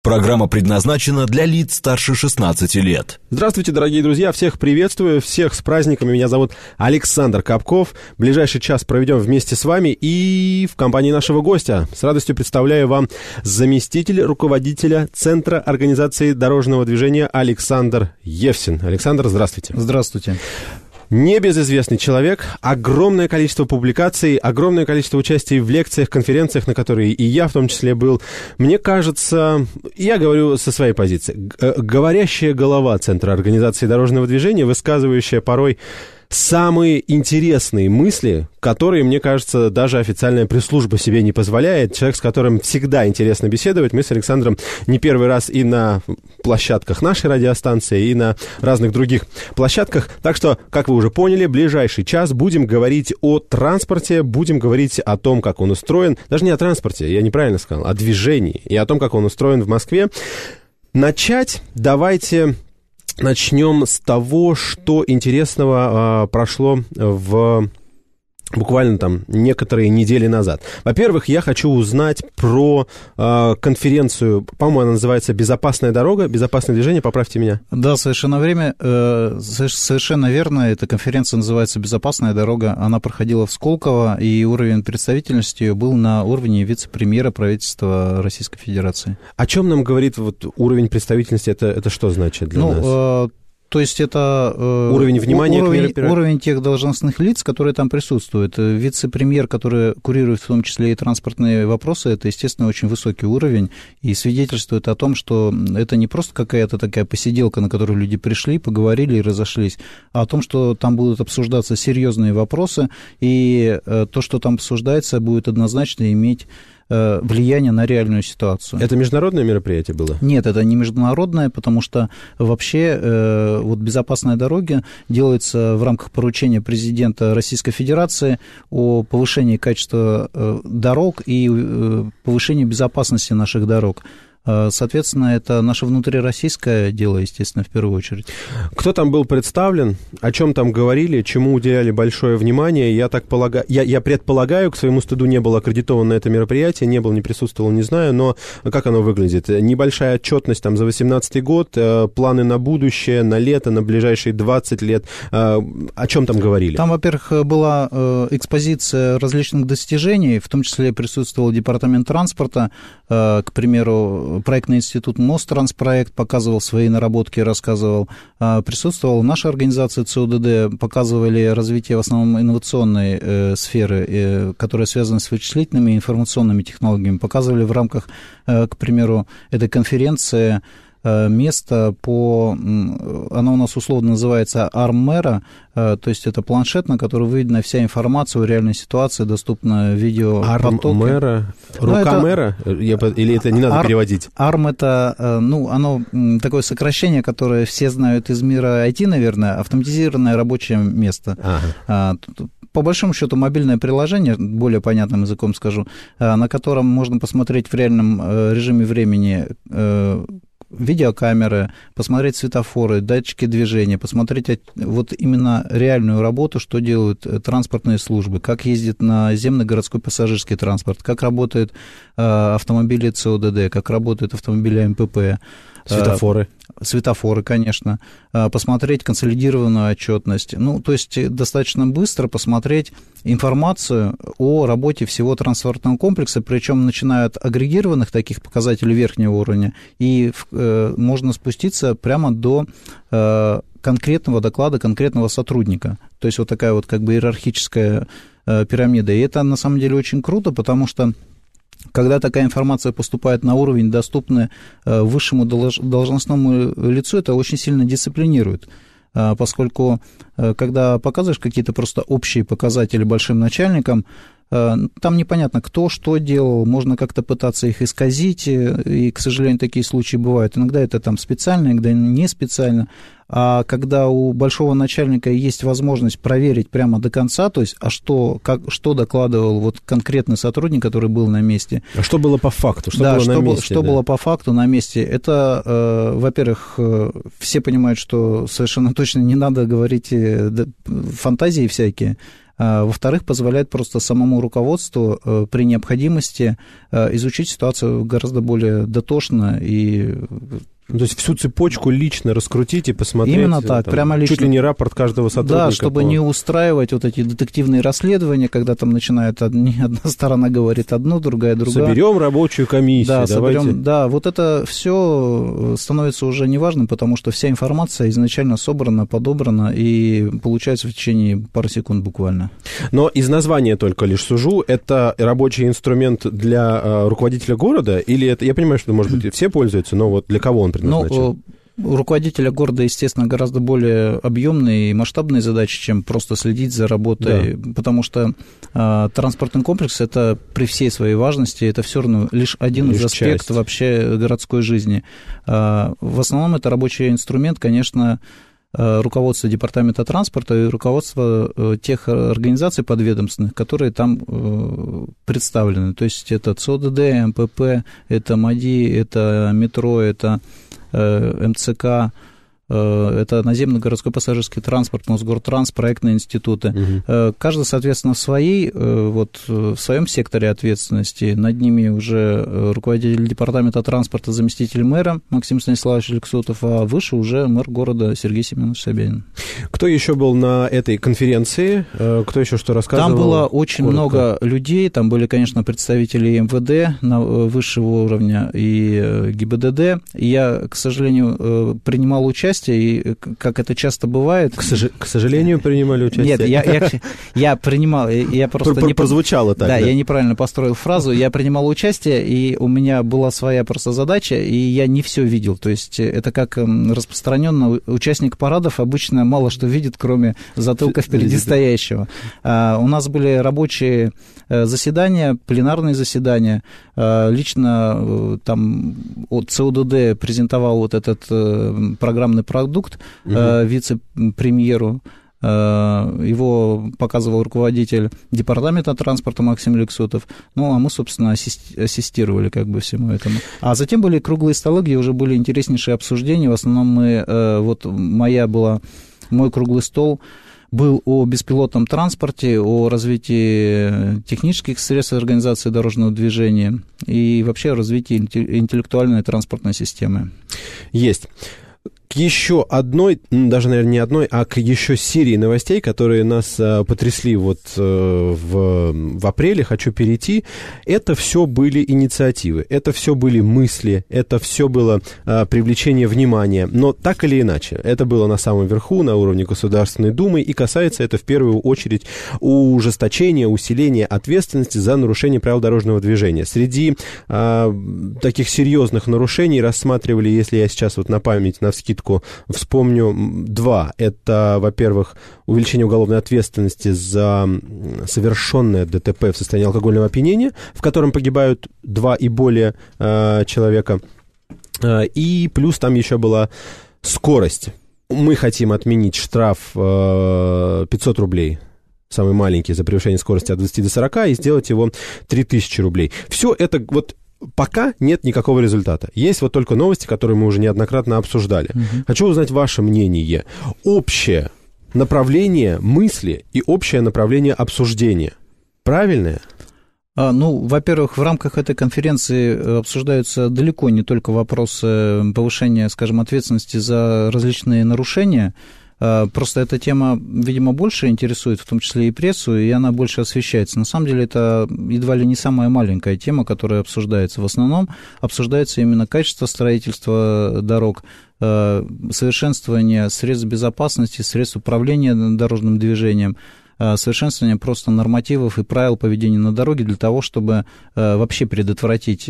Программа предназначена для лиц старше 16 лет. Здравствуйте, дорогие друзья, всех приветствую, всех с праздниками. Меня зовут Александр Капков. Ближайший час проведем вместе с вами и в компании нашего гостя. С радостью представляю вам заместитель руководителя Центра организации дорожного движения Александр Евсин. Александр, здравствуйте. Здравствуйте. Небезызвестный человек, огромное количество публикаций, огромное количество участий в лекциях, конференциях, на которые и я в том числе был. Мне кажется, я говорю со своей позиции, говорящая голова Центра организации дорожного движения, высказывающая порой самые интересные мысли, которые, мне кажется, даже официальная пресс-служба себе не позволяет. Человек, с которым всегда интересно беседовать. Мы с Александром не первый раз и на площадках нашей радиостанции, и на разных других площадках. Так что, как вы уже поняли, ближайший час будем говорить о транспорте, будем говорить о том, как он устроен. Даже не о транспорте, я неправильно сказал, о движении и о том, как он устроен в Москве. Давайте начнем с того, что интересного прошло буквально там некоторые недели назад. Во-первых, я хочу узнать про конференцию, по-моему, она называется «Безопасная дорога», «Безопасное движение», поправьте меня. Да, совершенно верно. Эта конференция называется «Безопасная дорога». Она проходила в Сколково, и уровень представительности ее был на уровне вице-премьера правительства Российской Федерации. О чем нам говорит вот уровень представительности? Это что значит для нас? То есть это уровень внимания к мероприятию? Уровень тех должностных лиц, которые там присутствуют. Вице-премьер, который курирует в том числе и транспортные вопросы, это, естественно, очень высокий уровень и свидетельствует о том, что это не просто какая-то такая посиделка, на которую люди пришли, поговорили и разошлись, а о том, что там будут обсуждаться серьезные вопросы, и то, что там обсуждается, будет однозначно иметь влияние на реальную ситуацию. Это международное мероприятие было? Нет, это не международное, потому что вообще вот «Безопасная дорога» делается в рамках поручения президента Российской Федерации о повышении качества дорог и повышении безопасности наших дорог. Соответственно, это наше внутрироссийское дело, естественно, в первую очередь. Кто там был представлен, о чем там говорили, чему уделяли большое внимание? Я предполагаю, к своему стыду не был аккредитован на это мероприятие, не присутствовал, не знаю, но как оно выглядит? Небольшая отчетность там за 2018 год, планы на будущее, на лето, на ближайшие 20 лет. О чем там говорили? Там, во-первых, была экспозиция различных достижений, в том числе присутствовал департамент транспорта, к примеру, проектный институт Мостранспроект показывал свои наработки, рассказывал. Присутствовала наша организация ЦОДД, показывали развитие в основном инновационной сферы, которая связана с вычислительными и информационными технологиями. Показывали в рамках, к примеру, этой конференции место оно у нас условно называется «Арм-мэра», то есть это планшет, на который выведена вся информация о реальной ситуации, доступна в видеопотоке. «Арм-мэра»? Рука-мэра? Или это не надо переводить? «Арм» — это, оно такое сокращение, которое все знают из мира IT, наверное, автоматизированное рабочее место. Ага. По большому счету, мобильное приложение, более понятным языком скажу, на котором можно посмотреть в реальном режиме времени видеокамеры, посмотреть светофоры, датчики движения, посмотреть вот именно реальную работу, что делают транспортные службы, как ездит наземный городской пассажирский транспорт, как работают автомобили ЦОДД, как работают автомобили МПП. Светофоры, конечно. Посмотреть консолидированную отчетность. То есть достаточно быстро посмотреть информацию о работе всего транспортного комплекса, причем начиная от агрегированных таких показателей верхнего уровня, и можно спуститься прямо до конкретного доклада конкретного сотрудника. То есть вот такая вот как бы иерархическая пирамида. И это на самом деле очень круто, потому что когда такая информация поступает на уровень, доступный высшему должностному лицу, это очень сильно дисциплинирует, поскольку когда показываешь какие-то просто общие показатели большим начальникам, там непонятно, кто что делал, можно как-то пытаться их исказить, и, к сожалению, такие случаи бывают. Иногда это там специально, иногда не специально. А когда у большого начальника есть возможность проверить прямо до конца, то есть, что докладывал вот конкретный сотрудник, который был на месте. А что было по факту? Что было по факту на месте? Это, во-первых, все понимают, что совершенно точно не надо говорить фантазии всякие. Во-вторых, позволяет просто самому руководству при необходимости изучить ситуацию гораздо более дотошно и... То есть всю цепочку лично раскрутить и посмотреть. Именно так, там, прямо лично. Чуть ли не рапорт каждого сотрудника. Да, чтобы не устраивать вот эти детективные расследования, когда там начинают одна сторона говорит одно, другая. Соберем рабочую комиссию. Да, соберем. Да, вот это все становится уже неважным, потому что вся информация изначально собрана, подобрана и получается в течение пары секунд буквально. Но из названия только лишь сужу, это рабочий инструмент для руководителя города, или это, я понимаю, что, может быть, все пользуются, но вот для кого он предназначен? Ну, у руководителя города, естественно, гораздо более объемные и масштабные задачи, чем просто следить за работой, да. Потому что транспортный комплекс – это при всей своей важности, это все равно лишь один из аспектов вообще городской жизни. В основном это рабочий инструмент, конечно, руководство департамента транспорта и руководство тех организаций подведомственных, которые там представлены. То есть это ЦОДД, МПП, это МАДИ, это метро, это МЦК, это наземный городской пассажирский транспорт, Мосгортранс, проектные институты. Угу. Каждый, соответственно, в своем секторе ответственности. Над ними уже руководитель департамента транспорта, заместитель мэра Максим Станиславович Лексутов, а выше уже мэр города Сергей Семенович Собянин. Кто еще был на этой конференции? Кто еще что рассказывал? Там было очень много людей. Там были, конечно, представители МВД высшего уровня и ГИБДД. И я, к сожалению, принимал участие, и как это часто бывает... К сожалению, принимали участие? Нет, я принимал, я просто... Прозвучало так, да? Я неправильно построил фразу. Я принимал участие, и у меня была своя просто задача, и я не все видел. То есть это как распространенно участник парадов обычно мало что видит, кроме затылка впереди стоящего. У нас были рабочие заседания, пленарные заседания. Лично там от ЦОДД презентовал вот этот программный продукт вице-премьеру. Его показывал руководитель департамента транспорта Максим Лексутов. Ну, а мы, собственно, ассистировали как бы всему этому. А затем были круглые столы, где уже были интереснейшие обсуждения. В основном мой круглый стол был о беспилотном транспорте, о развитии технических средств организации дорожного движения и вообще о развитии интеллектуальной транспортной системы. Есть. К еще одной, даже, наверное, не одной, а к еще серии новостей, которые нас потрясли вот в апреле, хочу перейти. Это все были инициативы, это все были мысли, это все было привлечение внимания. Но так или иначе, это было на самом верху, на уровне Государственной Думы, и касается это в первую очередь ужесточения, усиления ответственности за нарушение правил дорожного движения. Среди таких серьезных нарушений рассматривали, если я сейчас вот на память, навскидку вспомню два. Это, во-первых, увеличение уголовной ответственности за совершенное ДТП в состоянии алкогольного опьянения, в котором погибают 2 и более человека. И плюс там еще была скорость. Мы хотим отменить штраф 500 рублей, самый маленький, за превышение скорости от 20 до 40, и сделать его 3000 рублей. Все это вот... Пока нет никакого результата. Есть вот только новости, которые мы уже неоднократно обсуждали. Хочу узнать ваше мнение. Общее направление мысли и общее направление обсуждения правильное? Ну, во-первых, в рамках этой конференции обсуждаются далеко не только вопросы повышения, скажем, ответственности за различные нарушения. Просто эта тема, видимо, больше интересует, в том числе и прессу, и она больше освещается. На самом деле это едва ли не самая маленькая тема, которая обсуждается. В основном обсуждается именно качество строительства дорог, совершенствование средств безопасности, средств управления дорожным движением, совершенствование просто нормативов и правил поведения на дороге для того, чтобы вообще предотвратить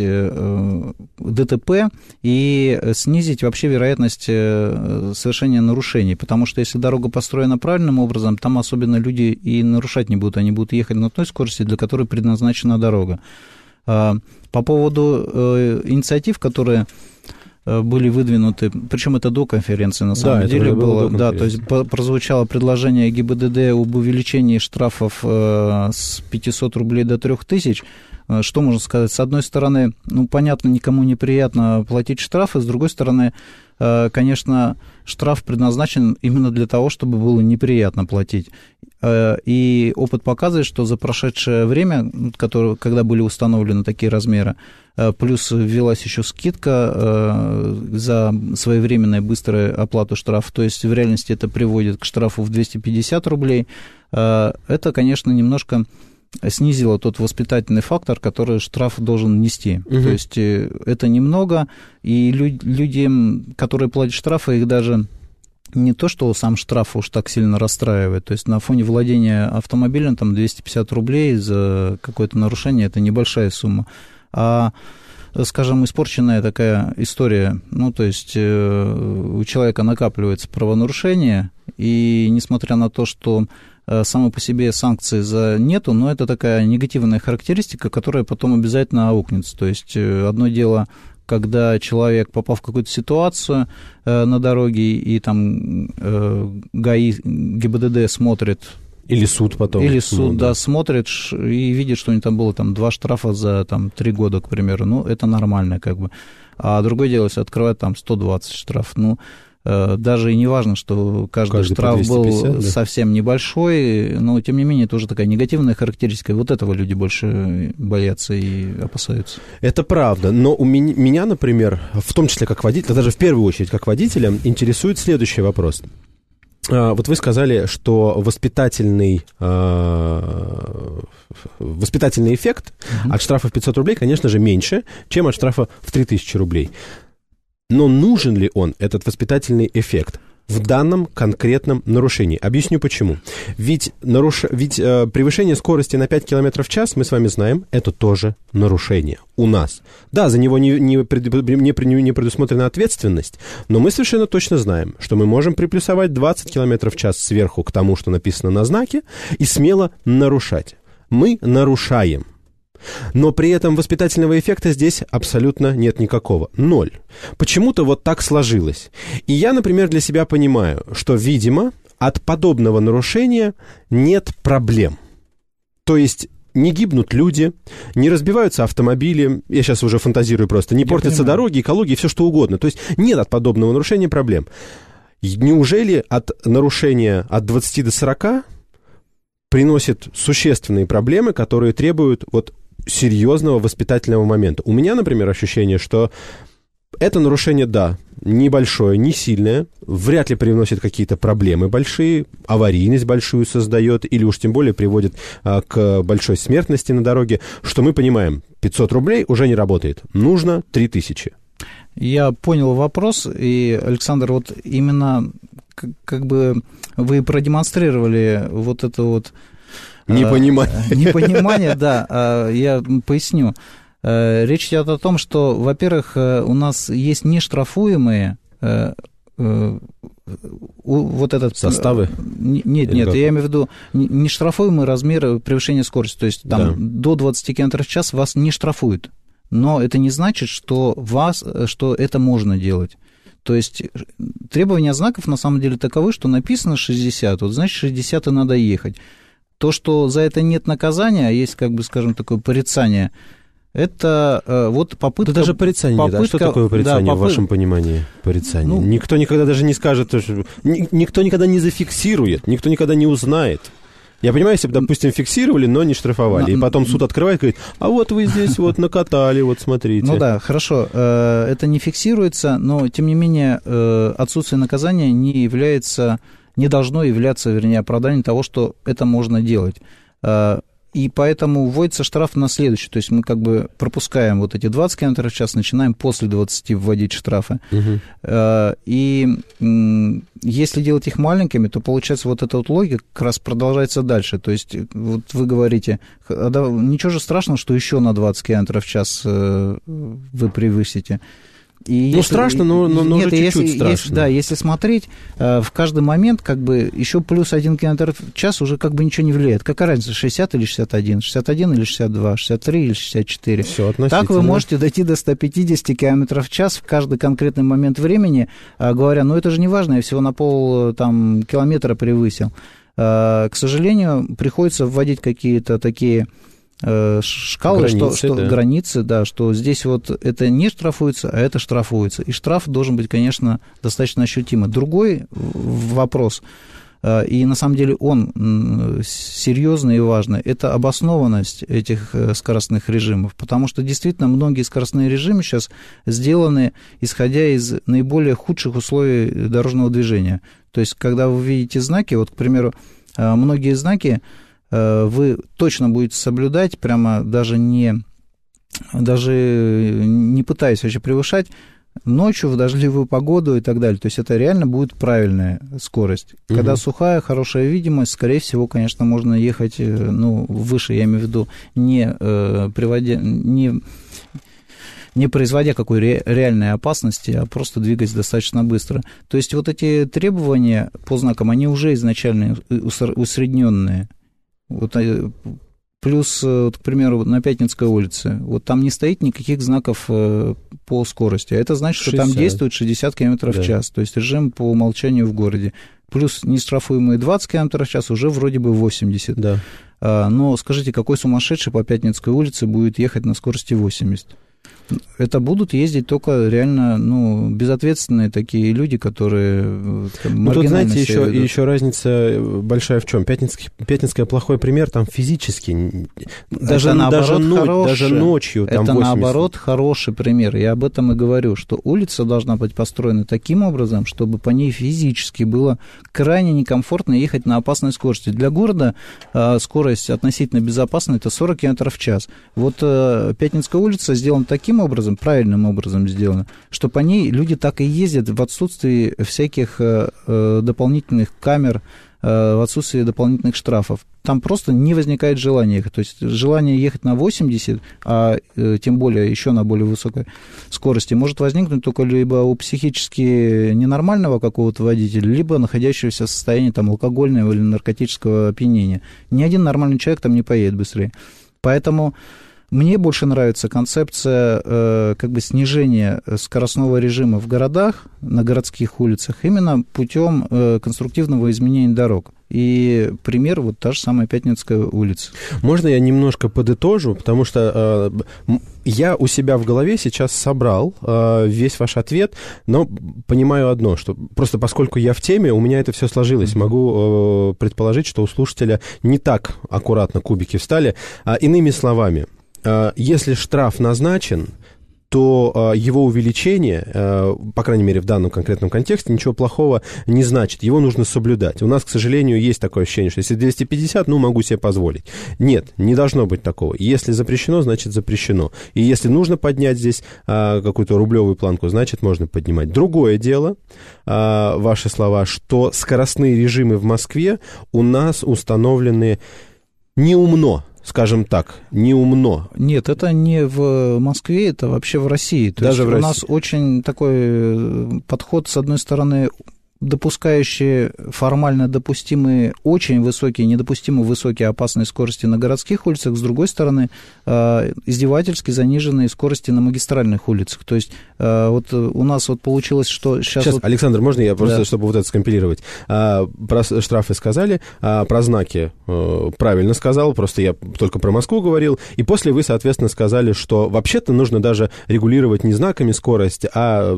ДТП и снизить вообще вероятность совершения нарушений. Потому что если дорога построена правильным образом, там особенно люди и нарушать не будут, они будут ехать на той скорости, для которой предназначена дорога. По поводу инициатив, которые были выдвинуты, причем это до конференции, на самом деле было, да, то есть прозвучало предложение ГИБДД об увеличении штрафов с 500 рублей до 3000. Что можно сказать? С одной стороны, ну, понятно, никому неприятно платить штрафы, с другой стороны, конечно, штраф предназначен именно для того, чтобы было неприятно платить. И опыт показывает, что за прошедшее время, когда были установлены такие размеры, плюс ввелась еще скидка за своевременную быструю оплату штрафа, то есть в реальности это приводит к штрафу в 250 рублей, это, конечно, немножко снизило тот воспитательный фактор, который штраф должен нести. То есть это немного, и люди, которые платят штрафы, их даже не то, что сам штраф уж так сильно расстраивает, то есть на фоне владения автомобилем там 250 рублей за какое-то нарушение, это небольшая сумма, а, скажем, испорченная такая история, ну, то есть у человека накапливается правонарушение, и несмотря на то, что само по себе санкций нету, но это такая негативная характеристика, которая потом обязательно аукнется, то есть одно дело, когда человек попал в какую-то ситуацию на дороге, и там ГАИ, ГИБДД смотрит... Или суд потом. Или суд, да, смотрит и видит, что у него там было там 2 штрафа за 3 года, к примеру. Ну, это нормально, как бы. А другое дело, если открывать там 120 штраф, ну, даже и не важно, что каждый штраф 250, был совсем небольшой, но, тем не менее, это уже такая негативная характеристика. Вот этого люди больше боятся и опасаются. Это правда, но у меня, например, в том числе как водителя, даже в первую очередь как водителя, интересует следующий вопрос. Вот вы сказали, что воспитательный эффект от штрафа в 500 рублей, конечно же, меньше, чем от штрафа в 3000 рублей. Но нужен ли он, этот воспитательный эффект, в данном конкретном нарушении? Объясню почему. Ведь превышение скорости на 5 км в час, мы с вами знаем, это тоже нарушение у нас. Да, за него не предусмотрена ответственность, но мы совершенно точно знаем, что мы можем приплюсовать 20 км в час сверху к тому, что написано на знаке, и смело нарушать. Мы нарушаем. Но при этом воспитательного эффекта здесь абсолютно нет никакого. 0. Почему-то вот так сложилось. И я, например, для себя понимаю, что, видимо, от подобного нарушения нет проблем. То есть не гибнут люди, не разбиваются автомобили, я сейчас уже фантазирую просто, не портятся дороги, экология, все что угодно. То есть нет от подобного нарушения проблем. Неужели от нарушения от 20 до 40 приносит существенные проблемы, которые требуют вот серьезного воспитательного момента? У меня, например, ощущение, что это нарушение, да, небольшое, не сильное, вряд ли приносит какие-то проблемы большие, аварийность большую создает, или уж тем более приводит к большой смертности на дороге, что мы понимаем, 500 рублей уже не работает, нужно 3000. Я понял вопрос, и, Александр, вот именно как бы вы продемонстрировали вот это вот... Непонимание, да, я поясню. Речь идет о том, что, во-первых, у нас есть нештрафуемые вот этот... Составы? Нет, я имею в виду нештрафуемые размеры превышения скорости, то есть там до 20 км в час вас не штрафуют, но это не значит, что это можно делать. То есть требования знаков на самом деле таковы, что написано 60, вот значит 60 и надо ехать. То, что за это нет наказания, а есть, как бы, скажем, такое порицание, это вот попытка... Да даже порицание, да? Что такое порицание в вашем понимании? Порицание. Ну, никто никогда даже не скажет, никто никогда не зафиксирует, никто никогда не узнает. Я понимаю, если бы, допустим, фиксировали, но не штрафовали, и потом суд открывает и говорит, а вот вы здесь вот накатали, вот смотрите. Ну да, хорошо, это не фиксируется, но, тем не менее, отсутствие наказания не должно являться, вернее, оправданием того, что это можно делать. И поэтому вводится штраф на следующий. То есть мы как бы пропускаем вот эти 20 км в час, начинаем после 20 вводить штрафы. И если делать их маленькими, то, получается, вот эта вот логика как раз продолжается дальше. То есть вот вы говорите, ничего же страшного, что еще на 20 км в час вы превысите. Страшно, но уже чуть-чуть страшно. Да, если смотреть, в каждый момент как бы еще плюс 1 км в час уже как бы ничего не влияет. Какая разница, 60 или 61, 61 или 62, 63 или 64. Все относительно. Так вы можете дойти до 150 км в час в каждый конкретный момент времени, говоря, это же не важно, я всего на километра превысил. К сожалению, приходится вводить какие-то такие... шкалы, границы, да, что здесь вот это не штрафуется, а это штрафуется. И штраф должен быть, конечно, достаточно ощутимый. Другой вопрос, и на самом деле он серьезный и важный, это обоснованность этих скоростных режимов, потому что действительно многие скоростные режимы сейчас сделаны, исходя из наиболее худших условий дорожного движения. То есть, когда вы видите знаки, вот, к примеру, многие знаки вы точно будете соблюдать, прямо даже не пытаясь вообще превышать, ночью, в дождливую погоду и так далее. То есть это реально будет правильная скорость. Когда сухая, хорошая видимость, скорее всего, конечно, можно ехать выше, я имею в виду, не производя какой реальной опасности, а просто двигаясь достаточно быстро. То есть вот эти требования по знакам, они уже изначально усредненные. Вот, плюс, вот, к примеру, на Пятницкой улице, вот там не стоит никаких знаков по скорости, а это значит, 60. Что там действует 60 км в час, то есть режим по умолчанию в городе. Плюс нештрафуемые 20 км в час, уже вроде бы 80. Да. Но скажите, какой сумасшедший по Пятницкой улице будет ехать на скорости 80? Это будут ездить только реально, безответственные такие люди, которые маргинально. Тут, знаете, еще разница большая в чем? Пятницкая плохой пример, там физически, даже ночью там 80. Это, наоборот, хороший пример. Я об этом и говорю, что улица должна быть построена таким образом, чтобы по ней физически было крайне некомфортно ехать на опасной скорости. Для города скорость относительно безопасная – это 40 км в час. Вот Пятницкая улица сделана таким образом, правильным образом сделано, что по ней люди так и ездят в отсутствии всяких дополнительных камер, в отсутствии дополнительных штрафов. Там просто не возникает желания ехать. То есть желание ехать на 80, а тем более еще на более высокой скорости, может возникнуть только либо у психически ненормального какого-то водителя, либо находящегося в состоянии там, алкогольного или наркотического опьянения. Ни один нормальный человек там не поедет быстрее. Поэтому мне больше нравится концепция снижения скоростного режима в городах, на городских улицах, именно путем конструктивного изменения дорог. И пример вот та же самая Пятницкая улица. Можно я немножко подытожу, потому что я у себя в голове сейчас собрал весь ваш ответ, но понимаю одно, что просто поскольку я в теме, у меня это все сложилось. Могу предположить, что у слушателя не так аккуратно кубики встали. Иными словами, если штраф назначен, то его увеличение, по крайней мере, в данном конкретном контексте, ничего плохого не значит. Его нужно соблюдать. У нас, к сожалению, есть такое ощущение, что если 250, могу себе позволить. Нет, не должно быть такого. Если запрещено, значит запрещено. И если нужно поднять здесь какую-то рублевую планку, значит можно поднимать. Другое дело, ваши слова, что скоростные режимы в Москве у нас установлены неумно. Скажем так, неумно. Нет, это не в Москве, это вообще в России. То Даже есть в России. У нас очень такой подход, с одной стороны, допускающие формально допустимые очень высокие, недопустимо высокие опасные скорости на городских улицах, с другой стороны, издевательски заниженные скорости на магистральных улицах. То есть вот у нас вот получилось, что сейчас... Вот... Александр, можно я просто, чтобы вот это скомпилировать? Про штрафы сказали, про знаки правильно сказал, просто я только про Москву говорил, и после вы, соответственно, сказали, что вообще-то нужно даже регулировать не знаками скорость, а...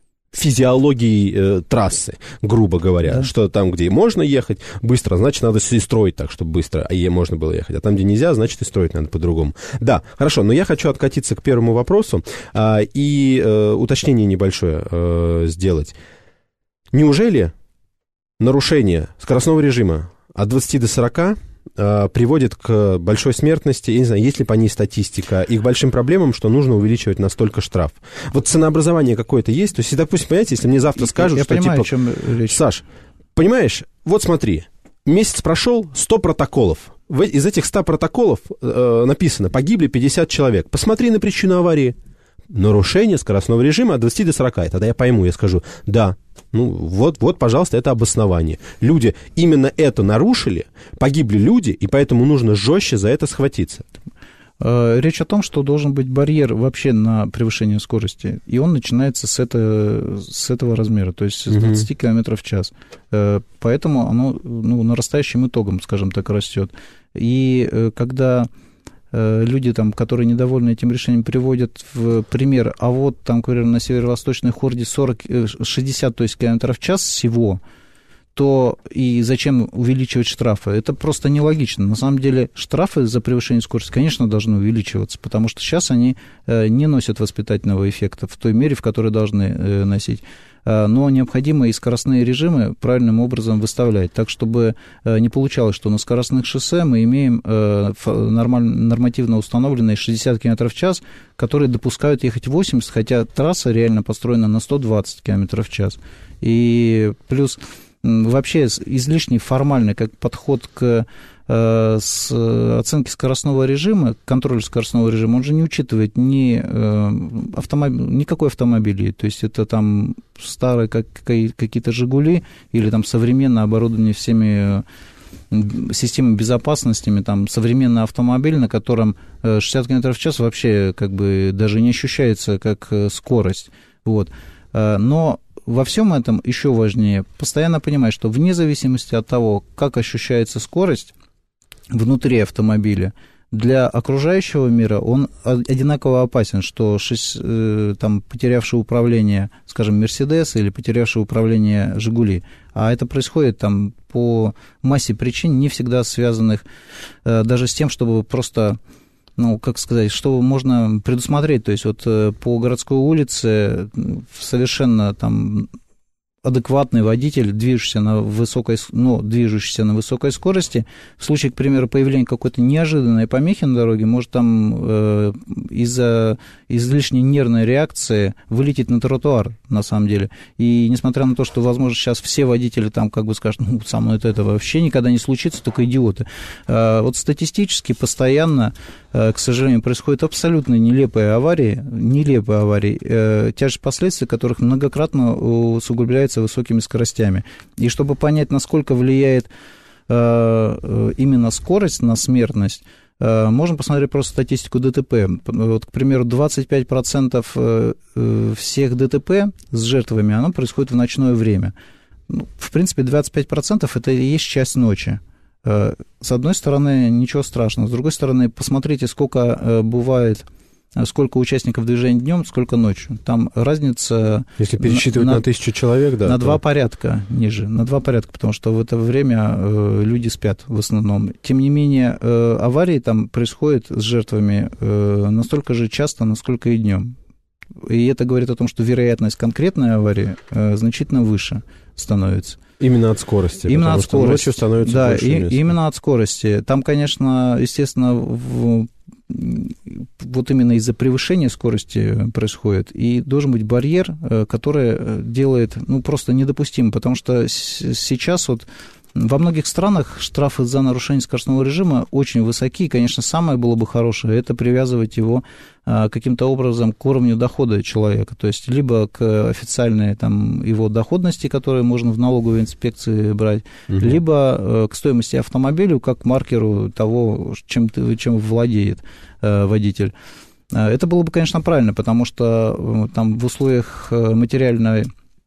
физиологией трассы, грубо говоря, да. Что там, где можно ехать быстро, значит, надо и строить так, чтобы быстро можно было ехать, а там, где нельзя, значит, и строить надо по-другому. Да, хорошо, но я хочу откатиться к первому вопросу и уточнение небольшое сделать. Неужели нарушение скоростного режима от 20 до 40 приводит к большой смертности, я не знаю, есть ли по ней статистика, и к большим проблемам, что нужно увеличивать настолько штраф. Вот ценообразование какое-то есть? То есть, допустим, понимаете, если мне завтра скажут, что понимаю, типа... о чем речь. Саш, понимаешь, вот смотри, месяц прошел, 100 протоколов. Из этих 100 протоколов написано, погибли 50 человек. Посмотри на причину аварии. Нарушение скоростного режима от 20 до 40. И тогда я пойму, я скажу, да, вот, пожалуйста, это обоснование. Люди именно это нарушили, погибли люди, и поэтому нужно жестче за это схватиться. Речь о том, что должен быть барьер вообще на превышение скорости, и он начинается с этого размера, то есть с 20 км в час. Поэтому оно нарастающим итогом, скажем так, растет. И когда люди, там, которые недовольны этим решением, приводят в пример, а вот там, например, на северо-восточной хорде 60, то есть км в час всего, то и зачем увеличивать штрафы? Это просто нелогично. На самом деле штрафы за превышение скорости, конечно, должны увеличиваться, потому что сейчас они не носят воспитательного эффекта в той мере, в которой должны носить. Но необходимо и скоростные режимы правильным образом выставлять, так, чтобы не получалось, что на скоростных шоссе мы имеем нормативно установленные 60 км в час, которые допускают ехать 80, хотя трасса реально построена на 120 км в час. И плюс вообще излишне формальный как подход к оценке скоростного режима, к контролю скоростного режима, он же не учитывает никакой автомобиль. То есть это там старые какие-то «Жигули» или там современное оборудование всеми системами безопасности, там современный автомобиль, на котором 60 км в час вообще как бы даже не ощущается как скорость. Вот. Но во всем этом еще важнее постоянно понимать, что вне зависимости от того, как ощущается скорость внутри автомобиля, для окружающего мира он одинаково опасен, что там, потерявший управление, скажем, «Мерседес» или потерявший управление «Жигули». А это происходит там по массе причин, не всегда связанных даже с тем, чтобы просто... как сказать, что можно предусмотреть, то есть вот по городской улице совершенно там адекватный водитель, движущийся на высокой скорости, в случае, к примеру, появления какой-то неожиданной помехи на дороге, может там из-за излишней нервной реакции вылететь на тротуар, на самом деле. И несмотря на то, что, возможно, сейчас все водители там как бы скажут, со мной это вообще никогда не случится, только идиоты. Вот статистически постоянно, к сожалению, происходят абсолютно нелепые аварии, тяжесть последствий которых многократно усугубляется высокими скоростями. И чтобы понять, насколько влияет именно скорость на смертность, можно посмотреть просто статистику ДТП. Вот, к примеру, 25% всех ДТП с жертвами, оно происходит в ночное время. В принципе, 25% это и есть часть ночи. С одной стороны, ничего страшного. С другой стороны, посмотрите, сколько участников движения днем, сколько ночью. Там разница... Если пересчитывать на 1000 человек, да. На 2 порядка ниже, потому что в это время люди спят в основном. Тем не менее, аварии там происходят с жертвами настолько же часто, насколько и днем. И это говорит о том, что вероятность конкретной аварии значительно выше становится. Именно от скорости. Именно от скорости. Ночью становится больше места. Именно от скорости. Там, конечно, естественно, вот именно из-за превышения скорости происходит, и должен быть барьер, который делает, просто недопустимо, потому что сейчас вот во многих странах штрафы за нарушение скоростного режима очень высоки, и, конечно, самое было бы хорошее, это привязывать его каким-то образом к уровню дохода человека, то есть либо к официальной там, его доходности, которую можно в налоговой инспекции брать, либо к стоимости автомобиля, как к маркеру того, чем владеет водитель. Это было бы, конечно, правильно, потому что там в условиях материальной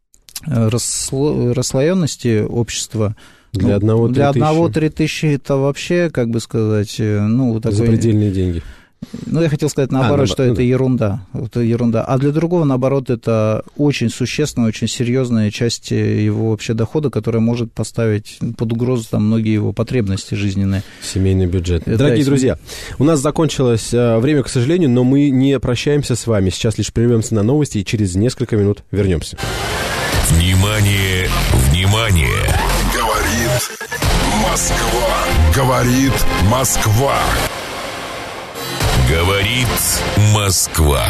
расслоенности общества для 1-3 тысячи это вообще, как бы сказать, такой... Запредельные деньги. Я хотел сказать наоборот, что это ерунда. Это ерунда. А для другого, наоборот, это очень существенная, очень серьезная часть его вообще дохода, которая может поставить под угрозу там многие его потребности жизненные. Семейный бюджет. Дорогие друзья, у нас закончилось время, к сожалению, но мы не прощаемся с вами. Сейчас лишь прервемся на новости и через несколько минут вернемся. Внимание, внимание! Говорит Москва. Говорит Москва.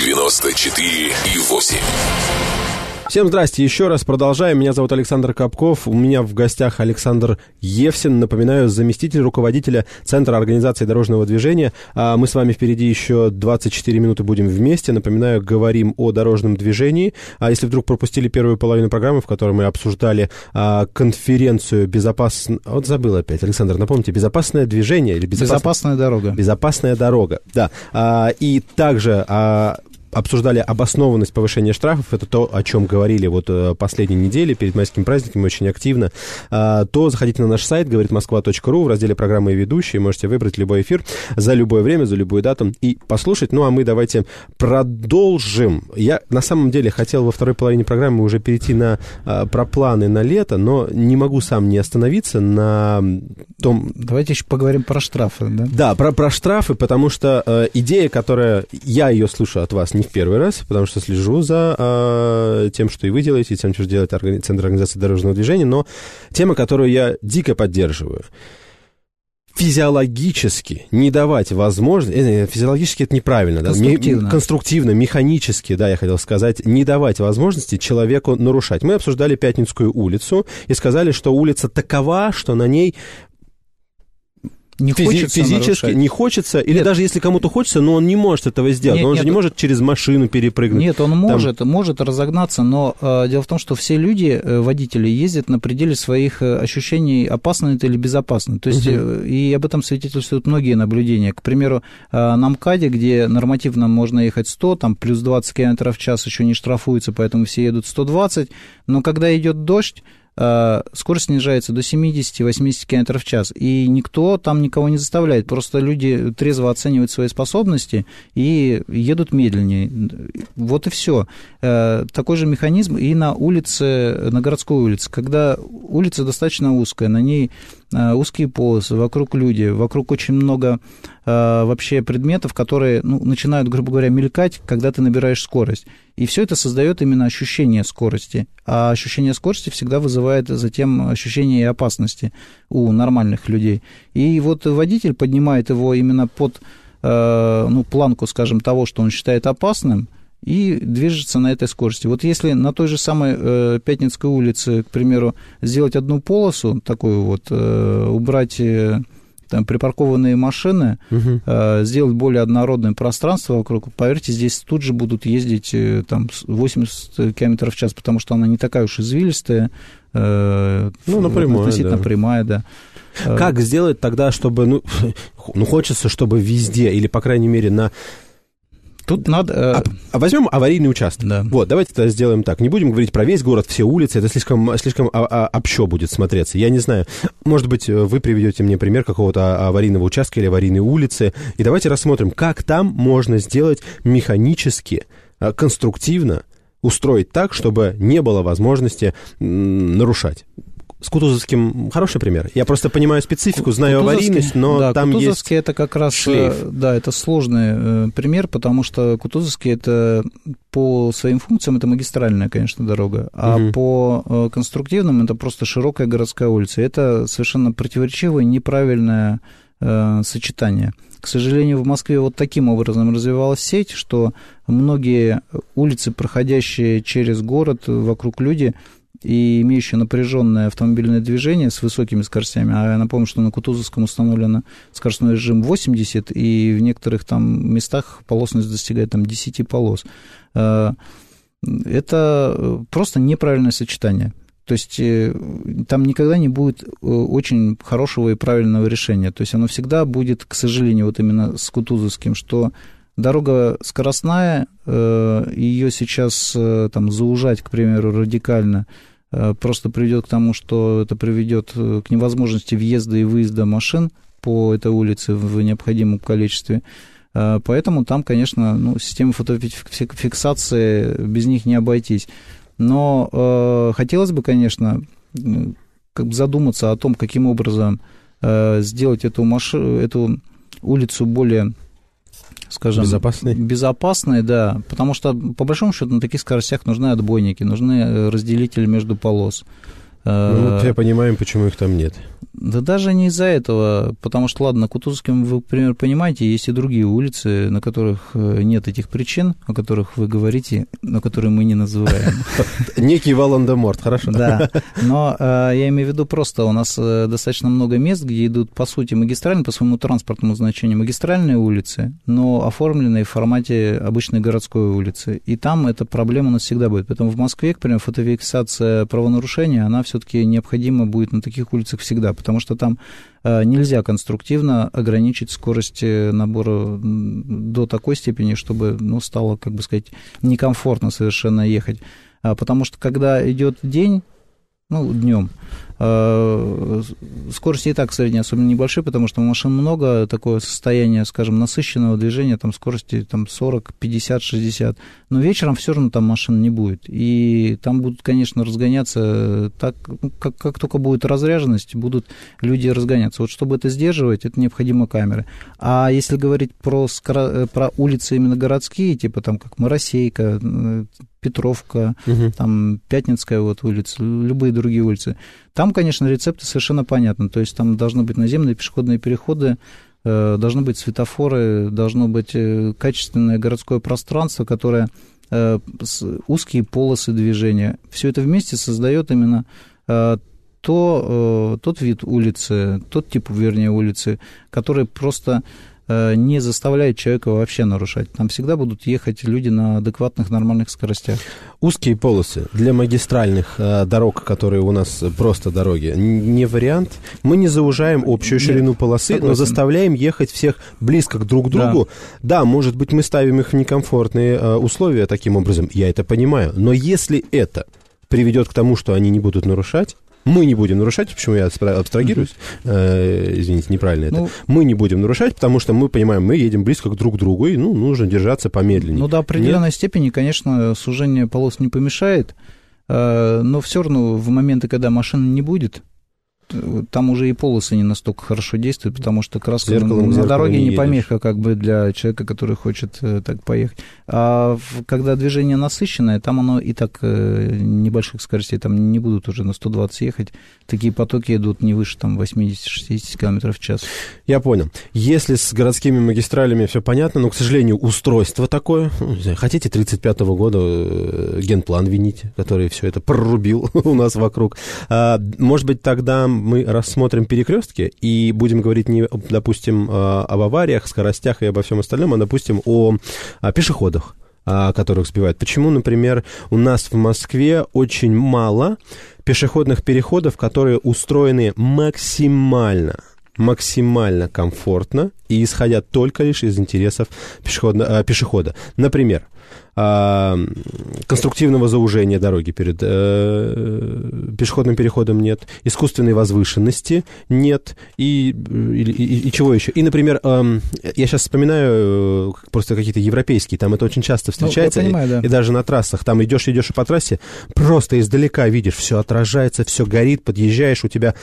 94,8. Всем здрасте, еще раз продолжаем. Меня зовут Александр Капков. У меня в гостях Александр Евсин. Напоминаю, заместитель руководителя Центра организации дорожного движения. Мы с вами впереди еще 24 минуты будем вместе. Напоминаю, говорим о дорожном движении. Если вдруг пропустили первую половину программы, в которой мы обсуждали конференцию «Безопасная...» Вот забыл опять, Александр, напомните, «Безопасное движение» или «Безопасная дорога». «Безопасная дорога», да. И также... обсуждали обоснованность повышения штрафов, это то, о чем говорили вот последние недели перед майскими праздниками очень активно, то заходите на наш сайт говоритмосква.ру в разделе «Программы и ведущие», можете выбрать любой эфир за любое время, за любую дату и послушать. Ну, а мы давайте продолжим. Я на самом деле хотел во второй половине программы уже перейти про планы на лето, но не могу сам не остановиться на том... Давайте еще поговорим про штрафы, да? Да, про штрафы, потому что идея, которая... Я ее слышу от вас не в первый раз, потому что слежу за тем, что и вы делаете, и тем, что делает Центр организации дорожного движения, но тема, которую я дико поддерживаю. Физиологически не давать возможность... Физиологически это неправильно, да? Конструктивно, механически, да, я хотел сказать, не давать возможности человеку нарушать. Мы обсуждали Пятницкую улицу и сказали, что улица такова, что на ней... Физически не хочется, или Нет. даже если кому-то хочется, но он не может этого сделать, он же не может через машину перепрыгнуть. Нет, он может разогнаться, но дело в том, что все люди, водители, ездят на пределе своих ощущений, опасно это или безопасно. То есть, и об этом свидетельствуют многие наблюдения. К примеру, на МКАДе, где нормативно можно ехать 100, там плюс 20 км в час еще не штрафуется, поэтому все едут 120, но когда идет дождь, скорость снижается до 70-80 км в час, и никто там никого не заставляет, просто люди трезво оценивают свои способности и едут медленнее. Вот и все. Такой же механизм и на улице, на городской улице, когда улица достаточно узкая, на ней узкие полосы, вокруг люди, вокруг очень много вообще предметов, которые начинают, грубо говоря, мелькать, когда ты набираешь скорость. И все это создает именно ощущение скорости. А ощущение скорости всегда вызывает затем ощущение опасности у нормальных людей. И вот водитель поднимает его именно под планку, скажем, того, что он считает опасным, и движется на этой скорости. Вот если на той же самой Пятницкой улице, к примеру, сделать одну полосу, такую вот, убрать там припаркованные машины, сделать более однородное пространство вокруг, поверьте, здесь тут же будут ездить там 80 км в час, потому что она не такая уж извилистая, напрямую, относительно прямая, да. Как сделать тогда, чтобы, хочется, чтобы везде, или, по крайней мере, на... Тут надо... Возьмем аварийный участок. Да. Вот, давайте тогда сделаем так. Не будем говорить про весь город, все улицы. Это слишком общо будет смотреться. Я не знаю. Может быть, вы приведете мне пример какого-то аварийного участка или аварийной улицы. И давайте рассмотрим, как там можно сделать механически, конструктивно, устроить так, чтобы не было возможности нарушать. С Кутузовским хороший пример. Я просто понимаю специфику, знаю аварийность, но да, там есть Кутузовский это как раз шлейф. Да, это сложный пример, потому что Кутузовский это по своим функциям это магистральная, конечно, дорога, а по конструктивным это просто широкая городская улица. Это совершенно противоречивое, неправильное сочетание. К сожалению, в Москве вот таким образом развивалась сеть, что многие улицы, проходящие через город, вокруг люди и имеющие напряженное автомобильное движение с высокими скоростями, а я напомню, что на Кутузовском установлен скоростной режим 80, и в некоторых там местах полосность достигает там 10 полос. Это просто неправильное сочетание. То есть там никогда не будет очень хорошего и правильного решения. То есть оно всегда будет, к сожалению, вот именно с Кутузовским, что дорога скоростная, ее сейчас там заужать, к примеру, радикально, просто приведет к тому, что это приведет к невозможности въезда и выезда машин по этой улице в необходимом количестве. Поэтому там, конечно, системы фотофиксации, без них не обойтись. Но хотелось бы, конечно, задуматься о том, каким образом сделать эту улицу более, скажем, безопасной, да, потому что, по большому счету, на таких скоростях нужны отбойники, нужны разделители между полос. Я понимаю, почему их там нет. Да даже не из-за этого, потому что, ладно, на Кутузовском, вы, например, понимаете, есть и другие улицы, на которых нет этих причин, о которых вы говорите, но которые мы не называем. Некий Волан-де-Морт, хорошо. Да, но я имею в виду просто, у нас достаточно много мест, где идут, по сути, магистральные, по своему транспортному значению, магистральные улицы, но оформленные в формате обычной городской улицы, и там эта проблема у нас всегда будет. Поэтому в Москве, к примеру, фотофиксация правонарушения, она все-таки необходима будет на таких улицах всегда, потому потому что там нельзя конструктивно ограничить скорость набора до такой степени, чтобы, стало, некомфортно совершенно ехать. Потому что когда идет день, днем, скорости и так средние, особенно небольшие, потому что машин много, такое состояние, скажем, насыщенного движения, там скорости 40, 50, 60, но вечером все равно там машин не будет, и там будут, конечно, разгоняться так, как только будет разряженность, будут люди разгоняться. Вот чтобы это сдерживать, это необходимо камеры. А если говорить про улицы именно городские, типа там как Моросейка, Петровка, там Пятницкая улица, любые другие улицы. Там, конечно, рецепты совершенно понятны. То есть там должны быть наземные пешеходные переходы, должны быть светофоры, должно быть качественное городское пространство, которое узкие полосы движения. Все это вместе создает именно тот вид улицы, тот тип, улицы, который просто не заставляет человека вообще нарушать. Там всегда будут ехать люди на адекватных, нормальных скоростях. Узкие полосы для магистральных дорог, которые у нас просто дороги, не вариант. Мы не заужаем общую ширину полосы, согласен, но заставляем ехать всех близко друг к другу. Да, может быть, мы ставим их в некомфортные условия таким образом, я это понимаю. Но если это приведет к тому, что они не будут нарушать, мы не будем нарушать, почему я абстрагируюсь, извините, неправильно это. Мы не будем нарушать, потому что мы понимаем, мы едем близко друг к другу, и нужно держаться помедленнее. До определенной степени, конечно, сужение полос не помешает, но все равно в моменты, когда машины не будет, там уже и полосы не настолько хорошо действуют, потому что краска на дороге не помеха для человека, который хочет так поехать. А когда движение насыщенное, там оно и так небольших скоростей, там не будут уже на 120 ехать. Такие потоки идут не выше 80-60 км в час. Я понял. Если с городскими магистралями все понятно, но, к сожалению, устройство такое, хотите 35-го года генплан вините, который все это прорубил у нас вокруг. Может быть, тогда мы рассмотрим перекрестки и будем говорить не, допустим, об авариях, скоростях и обо всем остальном, а, допустим, о пешеходах, которых сбивают. Почему, например, у нас в Москве очень мало пешеходных переходов, которые устроены максимально комфортно и исходя только лишь из интересов пешехода. Например, конструктивного заужения дороги перед пешеходным переходом нет, искусственной возвышенности нет, и чего еще? И, например, я сейчас вспоминаю просто какие-то европейские, там это очень часто встречается, и даже на трассах, там идешь по трассе, просто издалека видишь, все отражается, все горит, подъезжаешь, у тебя...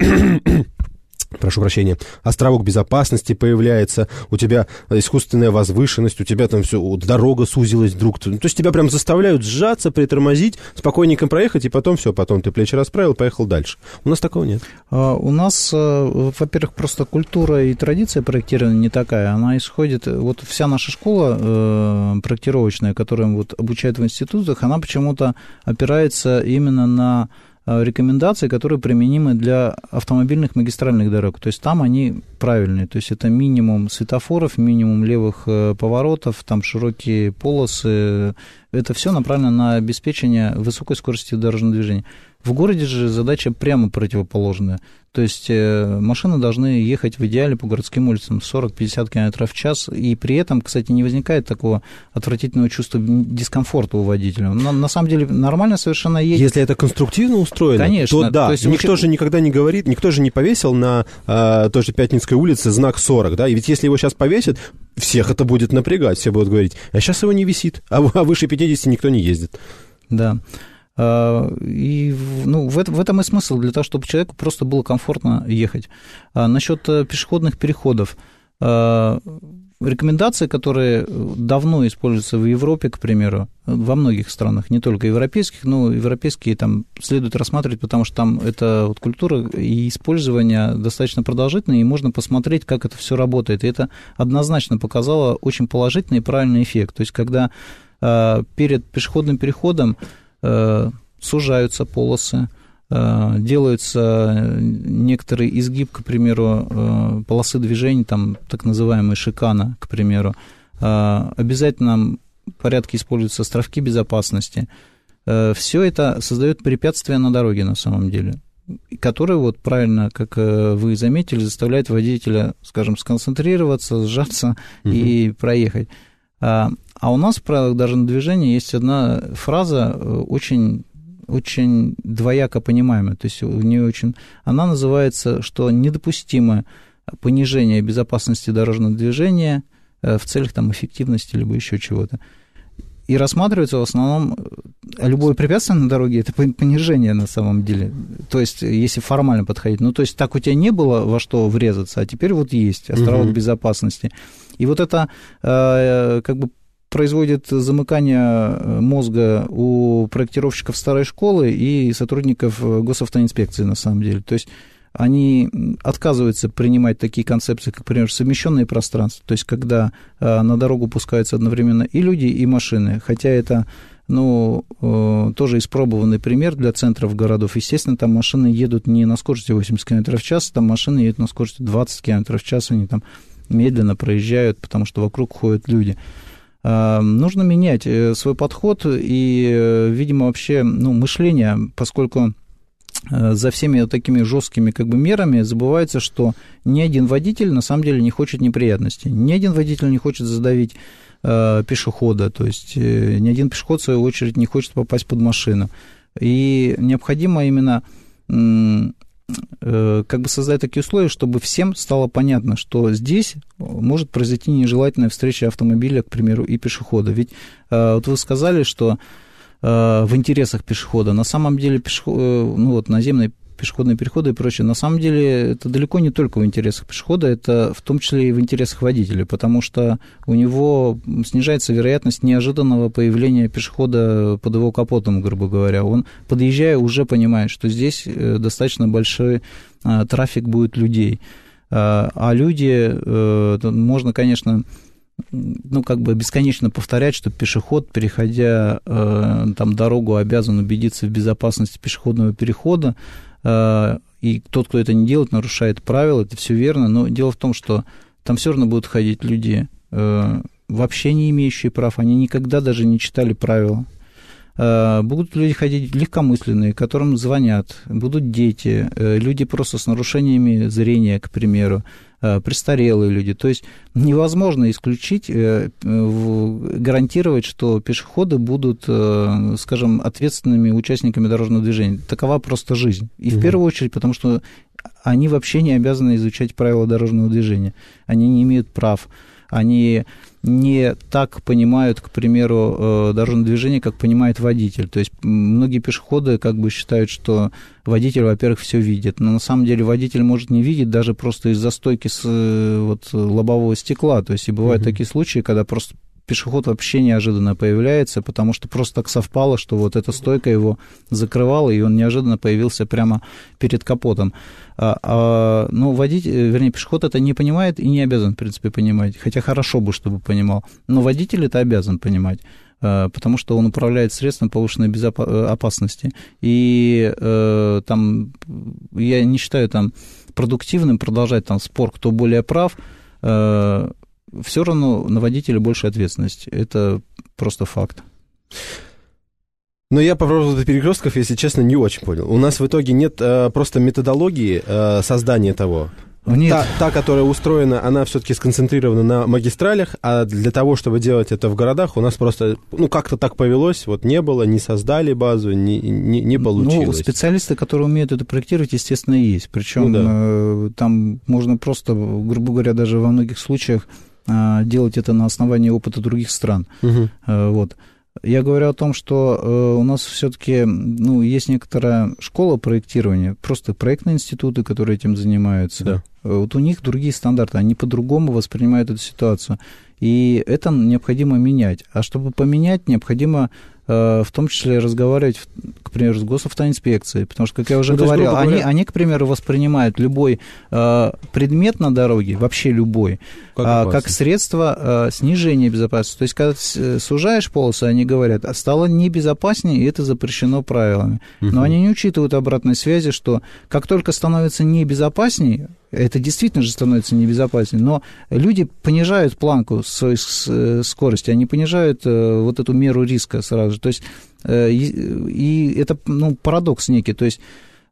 прошу прощения, островок безопасности появляется, у тебя искусственная возвышенность, у тебя там все, дорога сузилась вдруг. То есть тебя прям заставляют сжаться, притормозить, спокойненько проехать, и потом ты плечи расправил, поехал дальше. У нас такого нет. У нас, во-первых, просто культура и традиция проектирования не такая. Она исходит... Вот вся наша школа проектировочная, которую обучают в институтах, она почему-то опирается именно на рекомендации, которые применимы для автомобильных магистральных дорог. То есть там они правильные. То есть это минимум светофоров, минимум левых поворотов, там широкие полосы. Это все направлено на обеспечение высокой скорости дорожного движения. В городе же задача прямо противоположная. То есть машины должны ехать в идеале по городским улицам 40-50 км в час, и при этом, кстати, не возникает такого отвратительного чувства дискомфорта у водителя. На самом деле нормально совершенно едет. Если это конструктивно устроено, конечно, то да. То есть никто же никогда не говорит, никто же не повесил на той же Пятницкой улице знак 40, да, и ведь если его сейчас повесят, всех это будет напрягать, все будут говорить, а сейчас его не висит, а выше 50 никто не ездит. Да. И в этом и смысл, для того, чтобы человеку просто было комфортно ехать. Насчет пешеходных переходов. Рекомендации, которые давно используются в Европе, к примеру, во многих странах, не только европейских, но европейские там следует рассматривать, потому что там эта культура и использование достаточно продолжительное, и можно посмотреть, как это все работает. И это однозначно показало очень положительный и правильный эффект. То есть, когда перед пешеходным переходом сужаются полосы, делается некоторый изгиб, к примеру, полосы движения, там так называемая шикана, к примеру. В обязательном порядке используются островки безопасности. Все это создает препятствия на дороге на самом деле. который, вот правильно, как вы заметили, заставляет водителя, скажем, сконцентрироваться, сжаться и проехать. А у нас в правилах дорожного движения есть одна фраза, очень двояко понимаемая, то есть у нее она называется, что недопустимо понижение безопасности дорожного движения в целях там, эффективности либо еще чего-то. И рассматривается в основном любое препятствие на дороге, это понижение на самом деле. То есть, если формально подходить. Ну, то есть, так у тебя не было во что врезаться, а теперь вот есть островок безопасности. И вот это как бы производит замыкание мозга у проектировщиков старой школы и сотрудников госавтоинспекции, на самом деле. То есть, они отказываются принимать такие концепции, как, например, совмещенные пространства, то есть когда на дорогу пускаются одновременно и люди, и машины, хотя это, тоже испробованный пример для центров городов. Естественно, там машины едут не на скорости 80 км в час, там машины едут на скорости 20 км в час, они там медленно проезжают, потому что вокруг ходят люди. Нужно менять свой подход и, видимо, вообще мышление, поскольку за всеми вот такими жесткими как бы мерами забывается, что ни один водитель на самом деле не хочет неприятностей, ни один водитель не хочет задавить пешехода, то есть ни один пешеход, в свою очередь, не хочет попасть под машину. И необходимо именно как бы создать такие условия, чтобы всем стало понятно, что здесь может произойти нежелательная встреча автомобиля, к примеру, и пешехода. Ведь вот вы сказали, что в интересах пешехода. На самом деле, наземные пешеходные переходы и прочее, на самом деле это далеко не только в интересах пешехода, это в том числе и в интересах водителя, потому что у него снижается вероятность неожиданного появления пешехода под его капотом, грубо говоря. Он, подъезжая, уже понимает, что здесь достаточно большой трафик будет людей. А люди, можно, конечно, бесконечно повторять, что пешеход, переходя дорогу, обязан убедиться в безопасности пешеходного перехода, и тот, кто это не делает, нарушает правила, это все верно, но дело в том, что там все равно будут ходить люди, вообще не имеющие прав, они никогда даже не читали правила. Будут люди ходить легкомысленные, которым звонят, будут дети, люди просто с нарушениями зрения, к примеру, престарелые люди. То есть невозможно исключить, гарантировать, что пешеходы будут, скажем, ответственными участниками дорожного движения. Такова просто жизнь. И в первую очередь, потому что они вообще не обязаны изучать правила дорожного движения. Они не имеют прав. Они не так понимают, к примеру, дорожное движение, как понимает водитель. То есть многие пешеходы как бы считают, что водитель, во-первых, все видит, но на самом деле водитель может не видеть даже просто из-за стойки лобового стекла. То есть и бывают такие случаи, когда просто пешеход вообще неожиданно появляется, потому что просто так совпало, что вот эта стойка его закрывала, и он неожиданно появился прямо перед капотом. Пешеход это не понимает и не обязан, в принципе, понимать, хотя хорошо бы, чтобы понимал, но водитель это обязан понимать, потому что он управляет средством повышенной опасности. И там, я не считаю продуктивным продолжать спор, кто более прав. Все равно на водителя больше ответственности. Это просто факт. Но я по поводу перекрестков, если честно, не очень понял. У нас в итоге нет просто методологии создания того. Нет. Та, которая устроена, она все-таки сконцентрирована на магистралях, а для того, чтобы делать это в городах, у нас просто, как-то так повелось, не было, не создали базу, не получилось. Специалисты, которые умеют это проектировать, естественно, есть. Причем там можно просто, грубо говоря, даже во многих случаях делать это на основании опыта других стран. Я говорю о том, что у нас все-таки есть некоторая школа проектирования, просто проектные институты, которые этим занимаются. Да. Вот у них другие стандарты, они по-другому воспринимают эту ситуацию. И это необходимо менять. А чтобы поменять, необходимо в том числе разговаривать, к примеру, с госавтоинспекцией, потому что, как я уже говорил, они, к примеру, воспринимают любой предмет на дороге, вообще любой, как средство снижения безопасности. То есть, когда сужаешь полосы, они говорят, стало небезопаснее, и это запрещено правилами. Но они не учитывают обратной связи, что как только становится небезопаснее, это действительно же становится небезопаснее, но люди понижают планку своей скорости, они понижают вот эту меру риска сразу же. То есть, и это парадокс некий. То есть,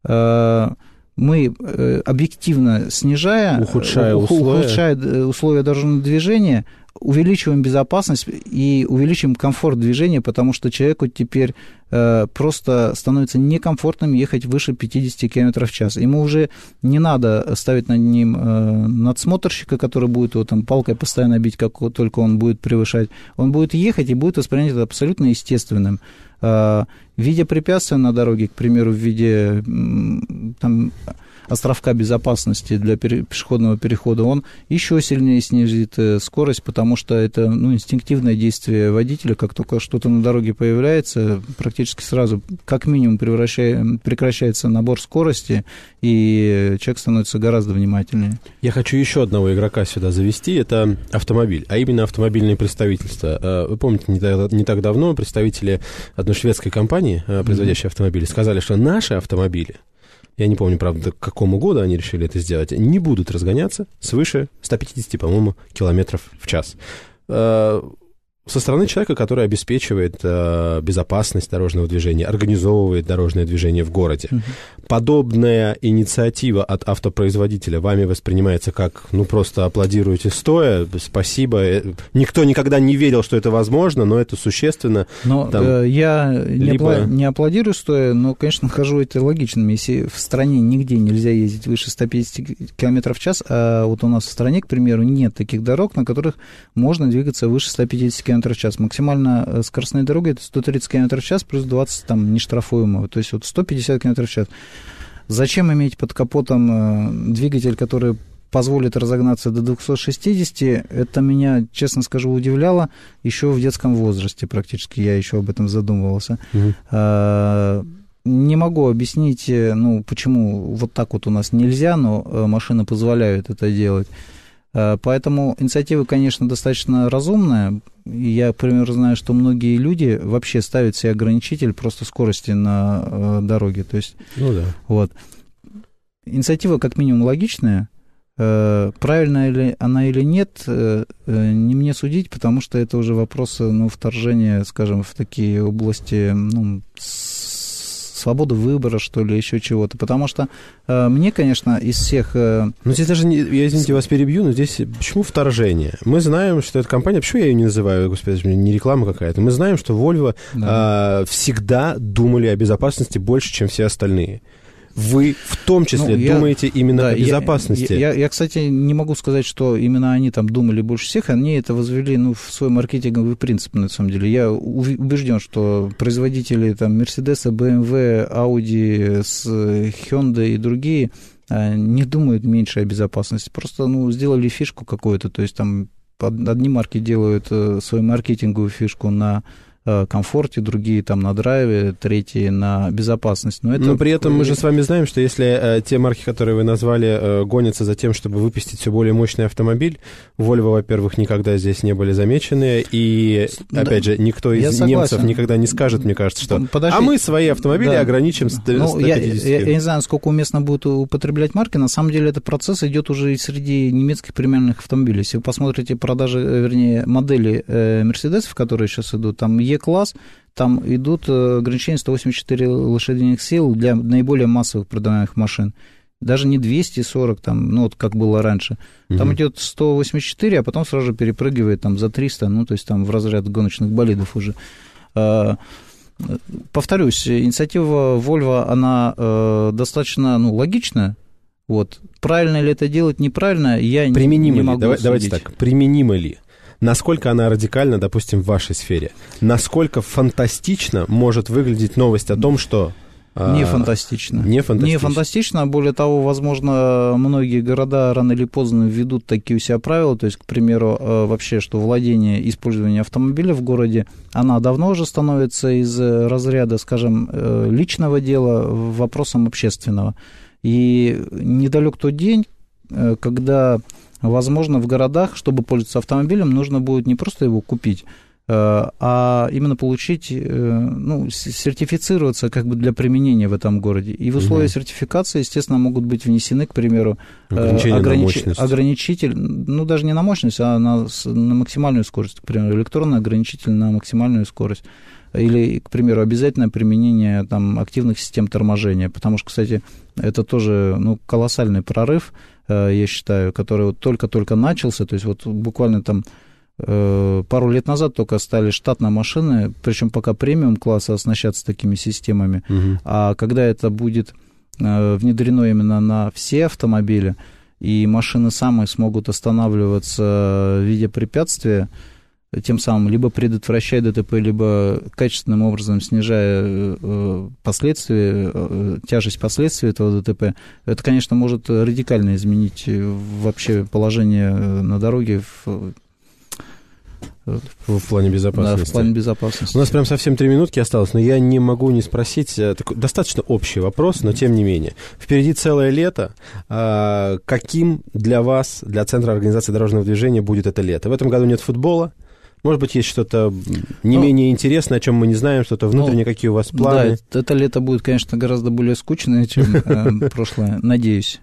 мы объективно снижая, ухудшая условия дорожного движения, увеличиваем безопасность и увеличим комфорт движения, потому что человеку теперь просто становится некомфортным ехать выше 50 км в час. Ему уже не надо ставить над ним надсмотрщика, который будет его там палкой постоянно бить, как только он будет превышать. Он будет ехать и будет воспринять это абсолютно естественным. Видя препятствия на дороге, к примеру, в виде там, островка безопасности для пешеходного перехода, он еще сильнее снизит скорость, потому что это инстинктивное действие водителя, как только что-то на дороге появляется, практически сразу, как минимум, прекращается набор скорости, и человек становится гораздо внимательнее. Я хочу еще одного игрока сюда завести, это автомобиль, а именно автомобильные представительства. Вы помните, не так давно представители одной шведской компании, производящей автомобили, сказали, что наши автомобили, я не помню, правда, к какому году они решили это сделать, не будут разгоняться свыше 150, по-моему, километров в час. Со стороны человека, который обеспечивает безопасность дорожного движения, организовывает дорожное движение в городе. Подобная инициатива от автопроизводителя вами воспринимается как, просто аплодируете стоя, спасибо. Никто никогда не верил, что это возможно, но это существенно. Но я не аплодирую стоя, но, конечно, нахожу это логичным. Если в стране нигде нельзя ездить выше 150 км в час, а вот у нас в стране, к примеру, нет таких дорог, на которых можно двигаться выше 150 км в час. Максимально скоростная дорога — это 130 км в час плюс 20 там нештрафуемого. То есть вот 150 км в час. Зачем иметь под капотом двигатель, который позволит разогнаться до 260? Это меня, честно скажу, удивляло еще в детском возрасте практически. Я еще об этом задумывался. Не могу объяснить, почему вот так вот у нас нельзя, но машины позволяют это делать. Поэтому инициатива, конечно, достаточно разумная. Я, к примеру, знаю, что многие люди вообще ставят себе ограничитель просто скорости на дороге. То есть, вот. Инициатива как минимум логичная. Правильная ли она или нет, не мне судить, потому что это уже вопросы вторжения, скажем, в такие области свободы выбора, что ли, еще чего-то. Потому что мне, конечно, из всех... здесь даже, я, извините, вас перебью, но здесь почему вторжение? Мы знаем, что эта компания... Почему я ее не называю, господи, не реклама какая-то? Мы знаем, что Volvo всегда думали о безопасности больше, чем все остальные. Вы в том числе думаете именно о безопасности. Я, кстати, не могу сказать, что именно они там думали больше всех, они это возвели в свой маркетинговый принцип, на самом деле. Я убежден, что производители там Mercedes, BMW, Audi, Hyundai и другие не думают меньше о безопасности. Просто сделали фишку какую-то, то есть там одни марки делают свою маркетинговую фишку на комфорте, другие там на драйве, третьи на безопасность. Но при этом мы же с вами знаем, что если те марки, которые вы назвали, гонятся за тем, чтобы выпустить все более мощный автомобиль, Volvo, во-первых, никогда здесь не были замечены, и, опять же, никто из немцев никогда не скажет, мне кажется, что а мы свои автомобили ограничим 150. Я не знаю, сколько уместно будет употреблять марки, на самом деле этот процесс идет уже и среди немецких премиальных автомобилей. Если вы посмотрите модели Мерседесов, которые сейчас идут, там Е-класс, там идут ограничения 184 лошадиных сил для наиболее массовых продаваемых машин. Даже не 240, там, как было раньше. Там идет 184, а потом сразу же перепрыгивает там, за 300, то есть там в разряд гоночных болидов уже. Повторюсь, инициатива Volvo, она достаточно логичная. Вот. Правильно ли это делать, неправильно, я не могу судить. Давайте так, применимо ли? Насколько она радикальна, допустим, в вашей сфере? Насколько фантастично может выглядеть новость о том, что... Не фантастично. Не фантастично. Более того, возможно, многие города рано или поздно введут такие у себя правила. То есть, к примеру, вообще, что владение, использование автомобиля в городе, она давно уже становится из разряда, скажем, личного дела вопросом общественного. И недалек тот день, когда... Возможно, в городах, чтобы пользоваться автомобилем, нужно будет не просто его купить, а именно получить, сертифицироваться как бы для применения в этом городе. И в условия сертификации, естественно, могут быть внесены, к примеру, ограничитель, даже не на мощность, а на максимальную скорость, к примеру, электронный ограничитель на максимальную скорость. Или, к примеру, обязательное применение там, активных систем торможения, потому что, кстати, это тоже колоссальный прорыв, я считаю, который вот только-только начался, то есть вот буквально там пару лет назад только стали штатные машины, причем пока премиум-класса оснащаться такими системами, а когда это будет внедрено именно на все автомобили, и машины самые смогут останавливаться в виде препятствия, тем самым либо предотвращая ДТП, либо качественным образом снижая тяжесть последствий этого ДТП, это, конечно, может радикально изменить вообще положение на дороге в плане безопасности. Да, в плане безопасности. У нас прям совсем 3 минутки осталось, но я не могу не спросить, такой достаточно общий вопрос, но тем не менее. Впереди целое лето. Каким для вас, для Центра организации дорожного движения будет это лето? В этом году нет футбола. Может быть, есть что-то не менее интересное, о чем мы не знаем, что-то внутреннее, какие у вас планы? Да, это лето будет, конечно, гораздо более скучное, чем прошлое, надеюсь.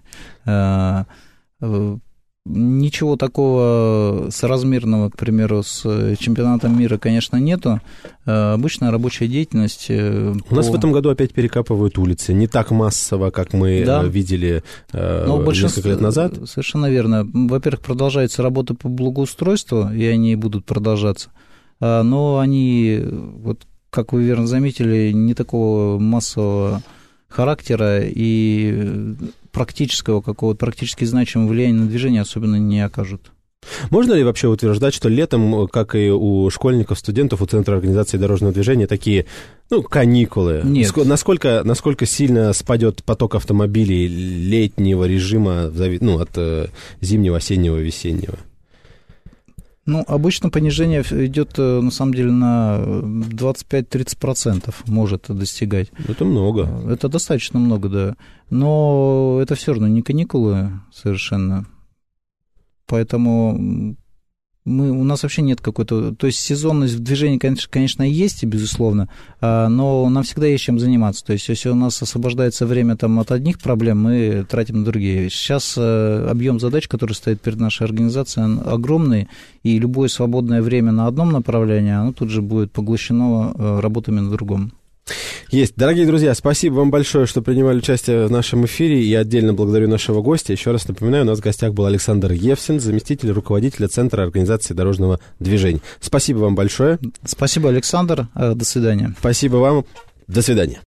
Ничего такого соразмерного, к примеру, с чемпионатом мира, конечно, нету. Обычная рабочая деятельность. У нас в этом году опять перекапывают улицы. Не так массово, как мы видели несколько лет назад. Совершенно верно. Во-первых, продолжается работа по благоустройству, и они будут продолжаться. Но они, вот, как вы верно заметили, не такого массового характера и практического какого-то, практически значимого влияния на движение особенно не окажут. Можно ли вообще утверждать, что летом, как и у школьников, студентов, у Центра организации дорожного движения, такие, каникулы? Нет. Насколько сильно спадет поток автомобилей летнего режима от зимнего, осеннего, весеннего? Обычно понижение идет, на самом деле, на 25-30% может достигать. Это много. Это достаточно много, да. Но это все равно не каникулы совершенно. Поэтому у нас вообще нет какой-то... То есть сезонность в движении, конечно, есть, безусловно, но нам всегда есть чем заниматься. То есть если у нас освобождается время от одних проблем, мы тратим на другие. Сейчас объем задач, который стоит перед нашей организацией, огромный, и любое свободное время на одном направлении, оно тут же будет поглощено работами на другом. Есть. Дорогие друзья, спасибо вам большое, что принимали участие в нашем эфире. Я отдельно благодарю нашего гостя. Еще раз напоминаю, у нас в гостях был Александр Евсин, заместитель руководителя Центра организации дорожного движения. Спасибо вам большое. Спасибо, Александр. До свидания. Спасибо вам. До свидания.